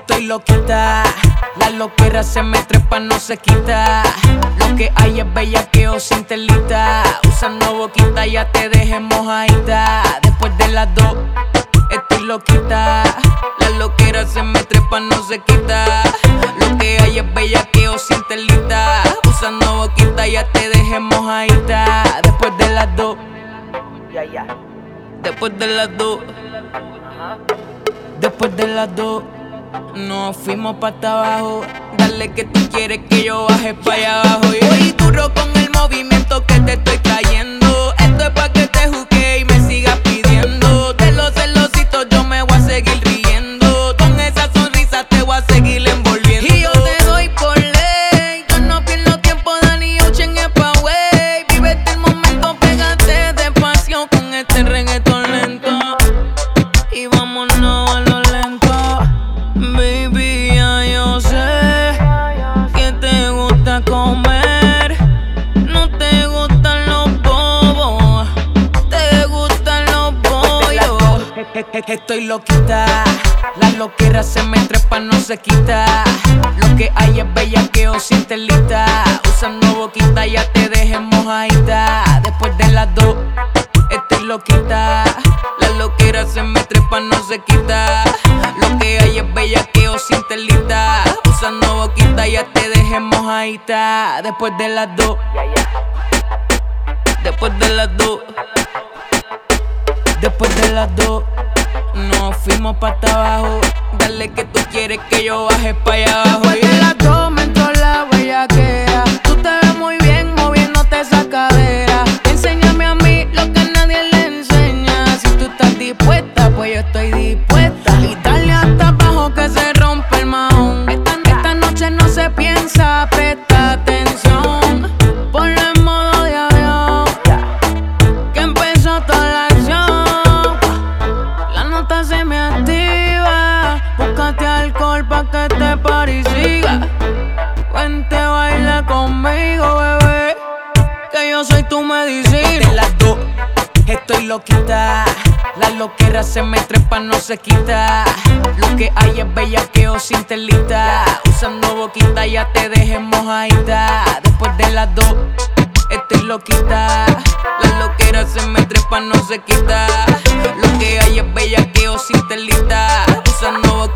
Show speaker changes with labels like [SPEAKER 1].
[SPEAKER 1] Estoy loquita, la loquera se me trepa, no se quita. Lo que hay es bellaqueo sin telita. Usando boquita ya te dejé mojadita. Después de las 2, estoy loquita. La loquera se me trepa, no se quita. Lo que hay es bellaqueo sin telita. Usando boquita ya te dejé mojadita. Después de las 2, después de las 2, después de las 2. Nos fuimos pa' hasta abajo. Dale que tú quieres que yo baje pa' allá abajo. Y voy duro con el movimiento que te estoy trayendo. Esto es pa' que te juzgue y me sigas pidiendo. De los celositos yo me voy a seguir riendo. Con esa sonrisa te voy a seguir envolviendo. Y yo te doy por ley. Yo no pierdo tiempo, Danny Ocean es pa' wey. Vívete el momento, pégate despacio con este reggaetón lento. Y vámonos a lo lento. Baby, ya yo sé que te gusta comer. No te gustan los bobos, te gustan los bollos. Estoy loquita, la loquera se me trepa, no se quita. Lo que hay es bellaqueo sin telita. Usando boquita ya te dejé mojadita. Después de las 2, estoy loquita. La loquera se me trepa, no se quita. Lo que hay es bellaqueo sin telita. Usando boquita ya te dejé mojadita. Después de las 2, después de las 2, después de las 2. Nos fuimos pa' hasta abajo. Dale que tú quieres que yo baje pa' allá abajo. Después de las 2 me entró la bellaquera. Tú te ves muy bien moviéndote esa cadera. Enséñame a mí lo que nadie le enseña. Si tú estás dispuesta, pues yo estoy dispuesta. Y dale hasta abajo que se rompe el mahón. Esta noche no se piensa, presta atención. Ponlo en modo de avión, que empezó toda la acción. La nota se me activa. Búscate alcohol pa' que este party siga. Vente, baila conmigo, bebé, que yo soy tu medicina. De las 2, estoy loquita. La loquera se me trepa, no se quita. Lo que hay es bellaqueo sin telita. Usando boquita ya te dejé mojadita. Después de las 2, estoy loquita. La loquera se me trepa, no se quita. Lo que hay es bellaqueo sin telita. Usando boquita